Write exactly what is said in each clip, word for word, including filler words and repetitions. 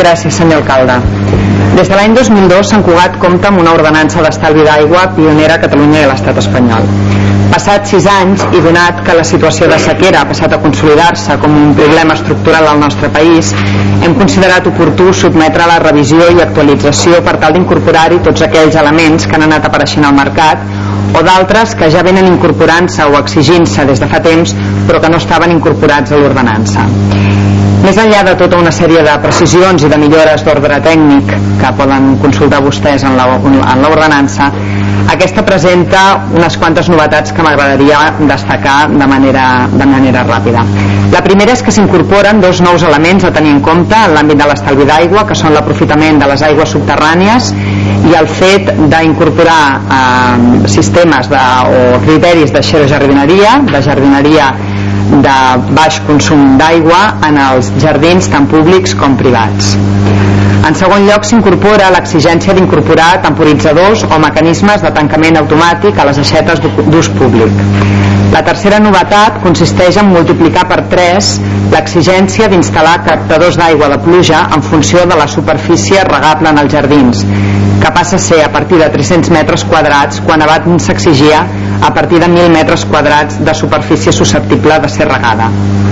Gràcies, senyor alcalde. Des de l'any dos mil dos, Sant Cugat compta amb una ordenança d'estalvi d'aigua pionera a Catalunya i a l'Estat espanyol. Passats sis anys, i donat que la situació de sequera ha passat a consolidar-se com un problema estructural al nostre país, hem considerat oportú sotmetre a la revisió i actualització per tal d'incorporar-hi tots aquells elements que han anat apareixent al mercat o d'altres que ja venen incorporant-se o exigint-se des de fa temps però que no estaven incorporats a l'ordenança. Més enllà de tota una sèrie de precisions i de millores d'ordre tècnic que poden consultar vostès en l'ordenança, aquesta presenta unes quantes novetats que m'agradaria destacar de manera, de manera ràpida. La primera és que s'incorporen dos nous elements a tenir en compte en l'àmbit de l'estalvi d'aigua, que són l'aprofitament de les aigües subterrànies i el fet d'incorporar eh, sistemes de, o criteris de xerojardineria, de jardineria de baix consum d'aigua en els jardins tant públics com privats. En segon lloc, s'incorpora l'exigència d'incorporar temporitzadors o mecanismes de tancament automàtic a les aixetes d'ús públic. La tercera novetat consisteix en multiplicar per tres l'exigència d'instal·lar captadors d'aigua de pluja en funció de la superfície regable en els jardins, que passa a ser a partir de tres-cents metres quadrats quan abans s'exigia a partir de mil metres quadrats de superfície susceptible de ser regada.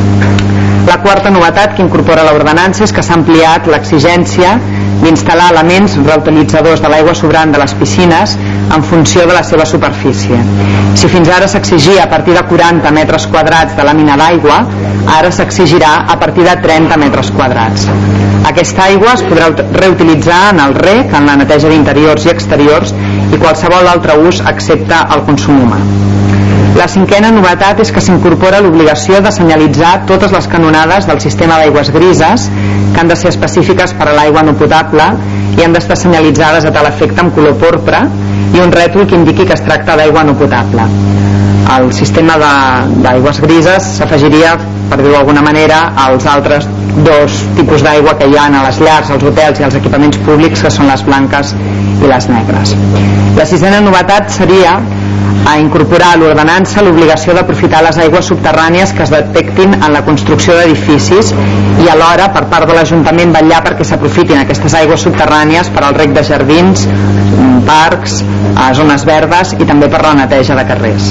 La quarta novetat que incorpora l'ordenança és que s'ha ampliat l'exigència d'instal·lar elements reutilitzadors de l'aigua sobrant de les piscines en funció de la seva superfície. Si fins ara s'exigia a partir de quaranta metres quadrats de làmina d'aigua, ara s'exigirà a partir de trenta metres quadrats. Aquesta aigua es podrà reutilitzar en el reg, en la neteja d'interiors i exteriors i qualsevol altre ús excepte el consum humà. La cinquena novetat és que s'incorpora l'obligació de senyalitzar totes les canonades del sistema d'aigües grises, que han de ser específiques per a l'aigua no potable i han d'estar senyalitzades a tal efecte amb color porpra i un rètol que indiqui que es tracta d'aigua no potable. El sistema d'aigües grises s'afegiria, per dir-ho d'alguna manera, als altres dos tipus d'aigua que hi ha a les llars, als hotels i als equipaments públics, que són les blanques i les negres. La sisena novetat seria a incorporar a l'ordenança l'obligació d'aprofitar les aigües subterrànies que es detectin en la construcció d'edificis i alhora per part de l'Ajuntament vetllar perquè s'aprofitin aquestes aigües subterrànies per al reg de jardins, parcs, zones verdes i també per la neteja de carrers.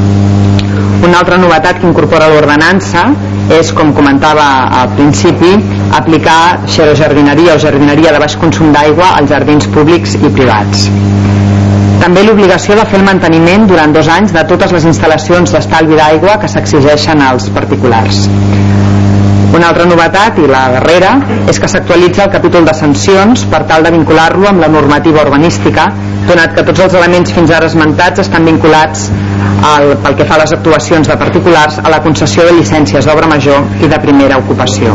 Una altra novetat que incorpora l'ordenança és, com comentava al principi, aplicar xerojardineria o jardineria de baix consum d'aigua als jardins públics i privats. També l'obligació de fer el manteniment durant dos anys de totes les instal·lacions d'estalvi d'aigua que s'exigeixen als particulars. Una altra novetat, i la darrera, és que s'actualitza el capítol de sancions per tal de vincular-lo amb la normativa urbanística, donat que tots els elements fins ara esmentats estan vinculats al, pel que fa a les actuacions de particulars a la concessió de llicències d'obra major i de primera ocupació.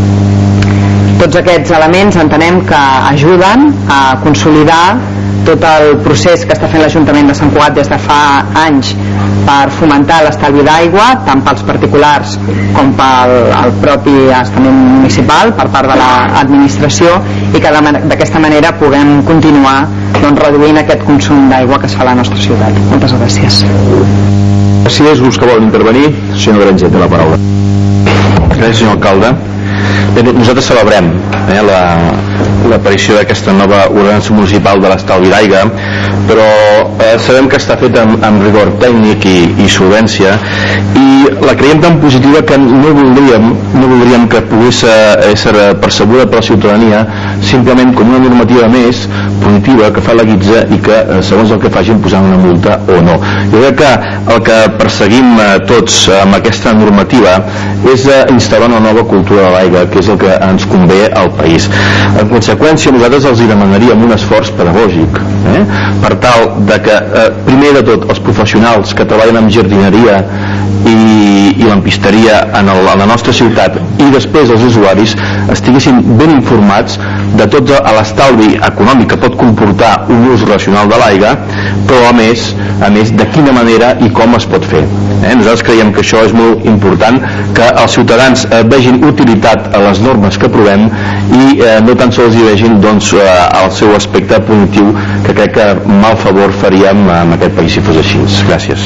Tots aquests elements entenem que ajuden a consolidar tot el procés que està fent l'Ajuntament de Sant Cugat des de fa anys per fomentar l'estalvi d'aigua, tant pels particulars com pel el propi estament municipal per part de l'administració, i que d'aquesta manera puguem continuar doncs, reduint aquest consum d'aigua que es fa a la nostra ciutat. Moltes gràcies. Gràcies. Grups que volen intervenir? Senyor Granger, té la paraula. Gràcies, senyor alcalde. Bé, nosaltres celebrem eh, la l'aparició d'aquesta nova ordenança municipal de l'estalvi d'aigua, però eh, sabem que està feta amb, amb rigor tècnic i, i solvència, i la creiem tan positiva que no voldríem, no voldríem que pogués ser percebuda per la ciutadania simplement com una normativa més positiva que fa la guitza i que eh, segons el que facin posant una multa o no. Jo crec que el que perseguim eh, tots amb aquesta normativa és eh, instal·lar una nova cultura de l'aigua, que és el que ens convé al país. En conseqüència, nosaltres els demanaríem un esforç pedagògic eh? per tal de que, eh, primer de tot, els professionals que treballen amb jardineria i, i lampisteria en, el, en la nostra ciutat, i després els usuaris estiguessin ben informats de tot l'estalvi econòmic que pot comportar un ús racional de l'aigua, però a més, a més de quina manera i com es pot fer. Eh? Nosaltres creiem que això és molt important, que els ciutadans eh, vegin utilitat a les normes que aprovem i eh, no tan sols hi vegin doncs, eh, el seu aspecte positiu, que crec que mal favor faríem en aquest país si fos així. Gràcies.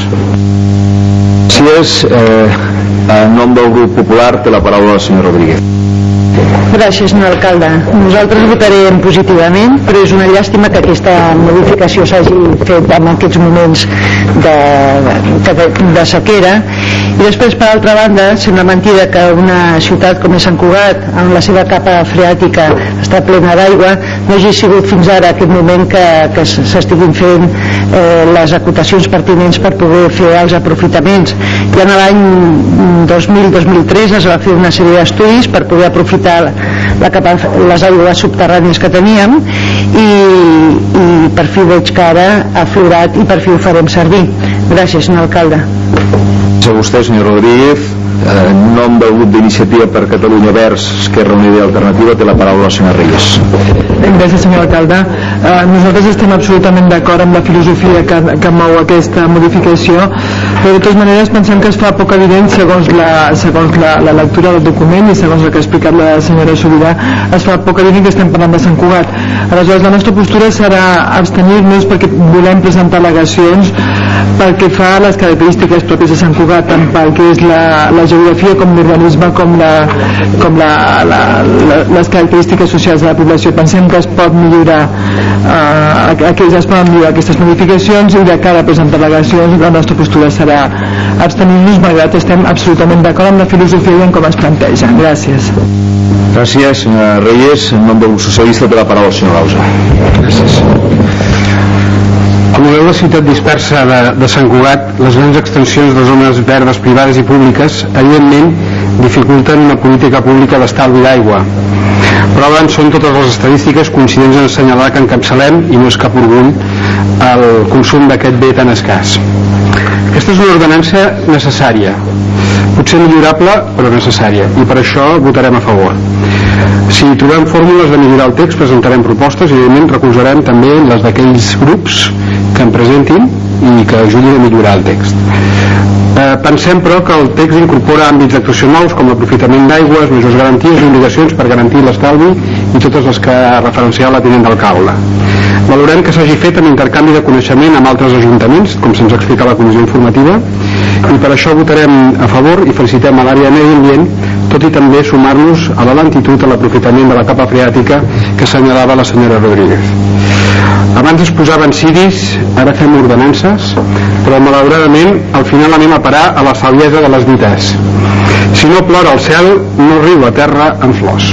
Gràcies. Eh, en nom del grup popular té la paraula el senyor Rodríguez. Gràcies, senyor alcalde. Nosaltres votarem positivament, però és una llàstima que aquesta modificació s'hagi fet en aquests moments de, de, de sequera. I després, per altra banda, sembla mentida que una ciutat com és Sant Cugat, amb la seva capa freàtica està plena d'aigua, no hagi sigut fins ara aquest moment que, que s'estiguin fent eh, les acotacions pertinents per poder fer els aprofitaments. Ja en l'any dos mil dos mil tres es va fer una sèrie d'estudis per poder aprofitar la capa, les aigües subterrànies que teníem i, i per fi veig que ara ha aflorat i per fi ho farem servir. Gràcies, senyor alcalde. A vostè, senyor Rodríguez. En nom del grup d'Iniciativa per Catalunya Verds Esquerra Unida i Alternativa té la paraula la senyora Reyes. Gràcies, senyor alcalde. Eh, nosaltres estem absolutament d'acord amb la filosofia que, que mou aquesta modificació, però de totes maneres pensem que es fa poc evident segons la, segons la, la lectura del document i segons el que ha explicat la senyora Sobirà, es fa poc evident que estem parlant de Sant Cugat. Aleshores, la nostra postura serà abstenir-nos perquè volem presentar al·legacions pel que fa a les característiques pròpies de Sant Cugat, tant pel que és la, la geografia com l'urbanisme, com, la, com la, la, la, les característiques socials de la població. Pensem que es pot millorar eh, que es poden millorar aquestes modificacions i de cara a presentar al·legacions la nostra postura serà abstenir-nos, malgrat estem absolutament d'acord amb la filosofia i en com es planteja. Gràcies. Gràcies, senyora Reyes. En nom del grup socialista té la paraula el senyor Gausa. Gràcies. Com veu la ciutat dispersa de, de Sant Cugat, les grans extensions de zones verdes privades i públiques evidentment dificulten una política pública d'estalvi d'aigua. Prova en són totes les estadístiques coincidents en assenyalar que encapçalem, i no és cap orgull, el consum d'aquest bé tan escàs. Aquesta és una ordenança necessària, potser millorable però necessària, i per això votarem a favor. Si trobem fórmules de millorar el text, presentarem propostes i evidentment recolzarem també les d'aquells grups que en presentin i que ajudin a millorar el text. Eh, pensem però que el text incorpora àmbits d'actuació nous com l'aprofitament d'aigües, majors garanties i obligacions per garantir l'estalvi i totes les que ha referenciat la tinent d'alcalde. Valorem que s'hagi fet amb intercanvi de coneixement amb altres ajuntaments, com se'ns explica a la comissió informativa, i per això votarem a favor i felicitem a l'àrea de medi ambient, tot i també sumar-nos a la lentitud a l'aprofitament de la capa freàtica que assenyalava la senyora Rodríguez. Abans es posaven ciris, ara fem ordenances, però malauradament al final anem a parar a la saviesa de les dites. Si no plora el cel, no riu la terra en flors.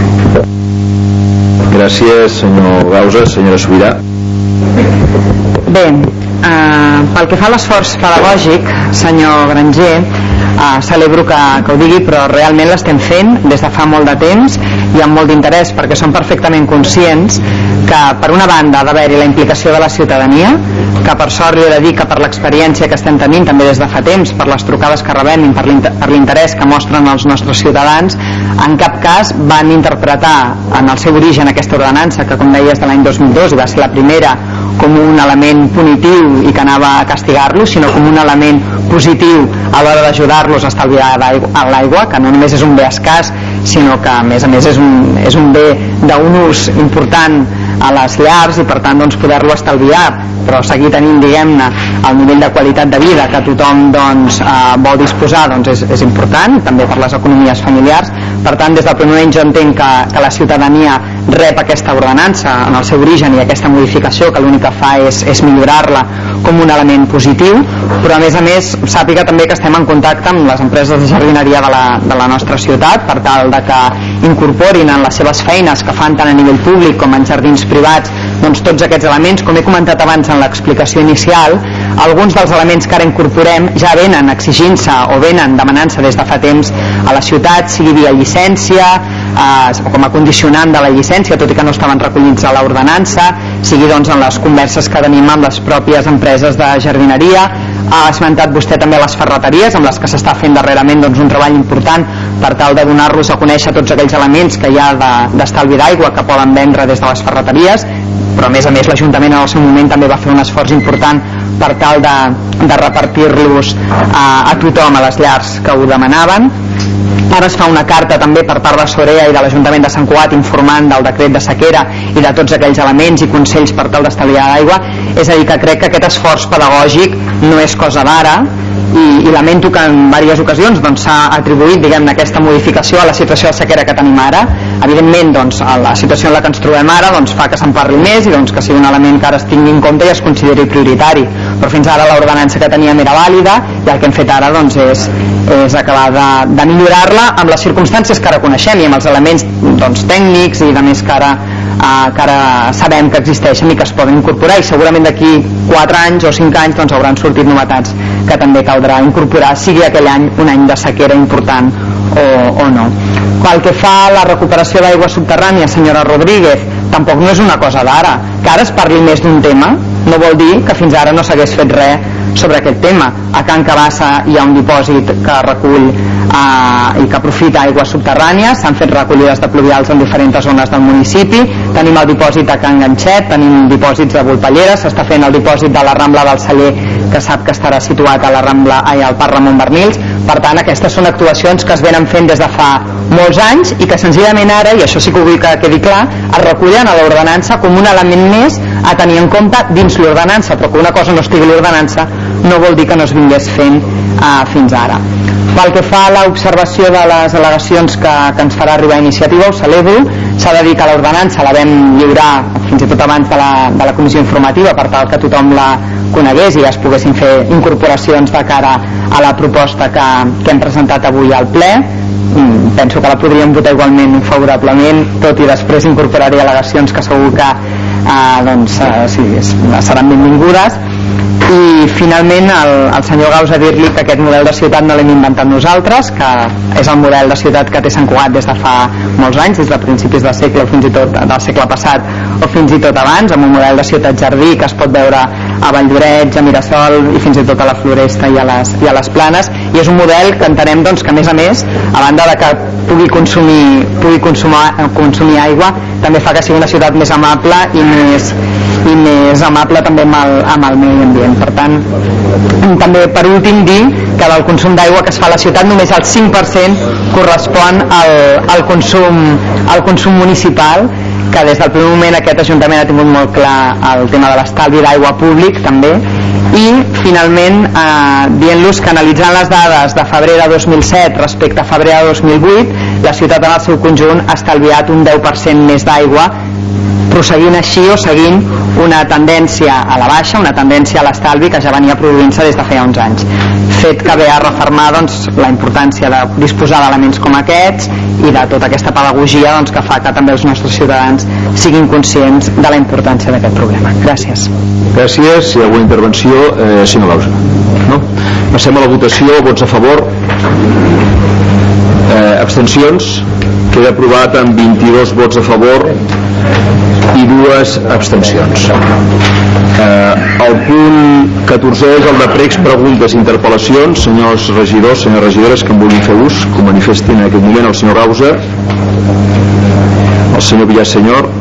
Gràcies, senyor Gausa. Senyora Sobirà. Bé, eh, pel que fa a l'esforç pedagògic, senyor Granger, eh, celebro que, que ho digui, però realment l'estem fent des de fa molt de temps i amb molt d'interès, perquè som perfectament conscients que per una banda ha d'haver-hi la implicació de la ciutadania, que per sort li he de dir que per l'experiència que estem tenint també des de fa temps, per les trucades que rebem i per l'interès que mostren els nostres ciutadans, en cap cas van interpretar en el seu origen aquesta ordenança, que com deies de l'any dos mil dos i va ser la primera, com un element punitiu i que anava a castigar-los, sinó com un element positiu a l'hora d'ajudar-los a estalviar l'aigua, que no només és un bé escàs, sinó que a més a més és un, és un bé d'un ús important a les llars i per tant doncs, poder-lo estalviar, però seguir tenint, diguem-ne, el nivell de qualitat de vida que tothom doncs, eh, vol disposar, doncs és, és important, també per les economies familiars. Per tant, des del primer moment jo entenc que, que la ciutadania rep aquesta ordenança en el seu origen i aquesta modificació que l'únic que fa és, és millorar-la com un element positiu, però a més a més sàpiga també que estem en contacte amb les empreses de jardineria de la, de la nostra ciutat per tal de que incorporin en les seves feines que fan tant a nivell públic com en jardins privats doncs tots aquests elements. Com he comentat abans en l'explicació inicial, alguns dels elements que ara incorporem ja venen exigint-se o venen demanant-se des de fa temps a la ciutat, sigui via llicència eh, o com a condicionant de la llicència, tot i que no estaven recollits a l'ordenança, sigui doncs en les converses que tenim amb les pròpies empreses de jardineria. Ha esmentat vostè també les ferreteries amb les que s'està fent darrerament doncs, un treball important per tal de donar-los a conèixer tots aquells elements que hi ha d'estalvi d'aigua que poden vendre des de les ferreteries, però a més a més l'Ajuntament en el seu moment també va fer un esforç important per tal de, de repartir-los a, a tothom, a les llars que ho demanaven. Ara es fa una carta també per part de Sorea i de l'Ajuntament de Sant Cugat informant del decret de sequera i de tots aquells elements i consells per tal d'estalviar l'aigua. És a dir, que crec que aquest esforç pedagògic no és cosa d'ara, i, i lamento que en diverses ocasions doncs, s'ha atribuït, diguem-ne, aquesta modificació a la situació de sequera que tenim ara. Evidentment, doncs, la situació en la que ens trobem ara doncs, fa que se'n parli més i doncs, que sigui un element que ara es tingui en compte i es consideri prioritari, però fins ara l'ordenança que teníem era vàlida i el que hem fet ara doncs, és, és acabar de, de millorar-la amb les circumstàncies que ara coneixem i amb els elements doncs, tècnics i de més que ara, eh, que ara sabem que existeixen i que es poden incorporar, i segurament d'aquí quatre anys o cinc anys doncs, hauran sortit novetats que també caldrà incorporar, sigui aquell any un any de sequera important o, o no. Pel que fa a la recuperació d'aigua subterrània, senyora Rodríguez, tampoc no és una cosa d'ara. Que ara es parli més d'un tema no vol dir que fins ara no s'hagués fet res sobre aquest tema. A Can Cabassa hi ha un dipòsit que recull eh, i que aprofita aigües subterrànies, s'han fet recollides de pluvials en diferents zones del municipi, tenim el dipòsit a Can Ganxet, tenim dipòsits de Volpellera, s'està fent el dipòsit de la Rambla del Celler, que sap que estarà situat a la Rambla, ai, al Parc Ramon Bernils. Per tant, aquestes són actuacions que es venen fent des de fa molts anys i que senzillament ara, i això sí que vull que quedi clar, es recullen a l'ordenança com un element més a tenir en compte dins l'ordenança, però que una cosa no estigui a l'ordenança no vol dir que no es vingués fent eh, fins ara. Pel que fa a l'observació de les al·legacions que, que ens farà arribar a Iniciativa, ho celebro. S'ha de dir que l'ordenança la vam lliurar fins i tot abans de la, de la comissió informativa per tal que tothom la conegués i es poguessin fer incorporacions de cara a la proposta que, que hem presentat avui al ple. Penso que la podríem votar igualment favorablement, tot i després incorporaré al·legacions que segur que eh, doncs, eh, sí, seran benvingudes. I finalment el, el senyor Gauss a dir-li que aquest model de ciutat no l'hem inventat nosaltres, que és el model de ciutat que té Sant Cugat des de fa molts anys, des de principis del segle o fins i tot del segle passat o fins i tot abans, amb un model de ciutat jardí que es pot veure a Valldoreix, a Mirasol i fins i tot a la Floresta i a les, i a les Planes, i és un model que entenem doncs, que a més a més, a banda de que pugui consumir, pugui consumar, consumir aigua, també fa que sigui una ciutat més amable i més, i més amable també amb el, amb el medi ambient. Per tant, també per últim dir que del consum d'aigua que es fa a la ciutat només el cinc per cent correspon al, al, consum, al consum municipal, que des del primer moment aquest Ajuntament ha tingut molt clar el tema de l'estalvi d'aigua públic també. I finalment eh, dient-los que analitzant les dades de febrer de dos mil set respecte a febrer de dos mil vuit, la ciutat en el seu conjunt ha estalviat un deu per cent més d'aigua, prosseguint així o seguint una tendència a la baixa, una tendència a l'estalvi que ja venia produint-se des de feia uns anys, fet que ve a refermar doncs, la importància de disposar d'elements com aquests i de tota aquesta pedagogia doncs, que fa que també els nostres ciutadans siguin conscients de la importància d'aquest problema. Gràcies. Gràcies. Si hi ha alguna intervenció, eh, senyor Lausa. No? Passem a la votació. Vots a favor, eh, abstencions. Queda aprovat amb vint-i-dos vots a favor i dues abstencions. Eh, el punt catorzè és el de pregs, preguntes i interpel·lacions. Senyors regidors, senyores regidores que en vulguin fer ús, que ho manifestin en aquest moment. El senyor Rausa, el senyor Villasenyor,